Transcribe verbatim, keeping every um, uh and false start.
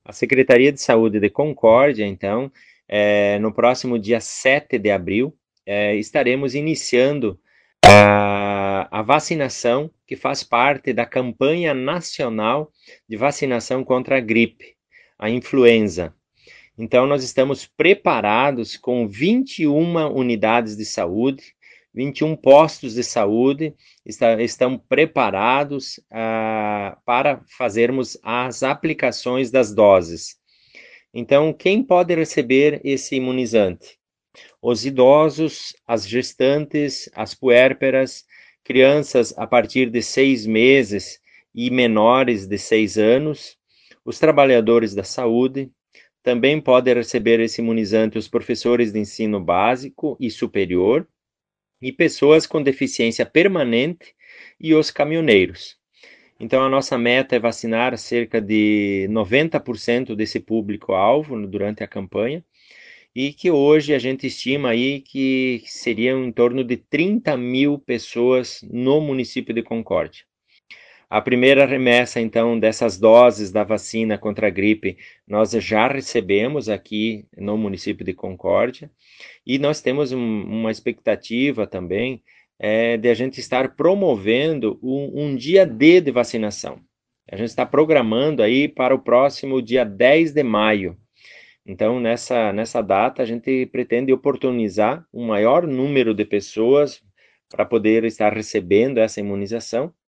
A Secretaria de Saúde de Concórdia, então, é, no próximo dia sete de abril, é, estaremos iniciando a, a vacinação que faz parte da campanha nacional de vacinação contra a gripe, a influenza. Então, nós estamos preparados com vinte e uma unidades de saúde, vinte e um postos de saúde, está, estão preparados uh, para fazermos as aplicações das doses. Então, quem pode receber esse imunizante? Os idosos, as gestantes, as puérperas, crianças a partir de seis meses e menores de seis anos, os trabalhadores da saúde. Também podem receber esse imunizante os professores de ensino básico e superior e pessoas com deficiência permanente e os caminhoneiros. Então, a nossa meta é vacinar cerca de noventa por cento desse público-alvo durante a campanha e que hoje a gente estima aí que seriam em torno de trinta mil pessoas no município de Concórdia. A primeira remessa, então, dessas doses da vacina contra a gripe, nós já recebemos aqui no município de Concórdia, e nós temos um, uma expectativa também é, de a gente estar promovendo um, um dia D de vacinação. A gente está programando aí para o próximo dia dez de maio. Então, nessa, nessa data, a gente pretende oportunizar um maior número de pessoas para poder estar recebendo essa imunização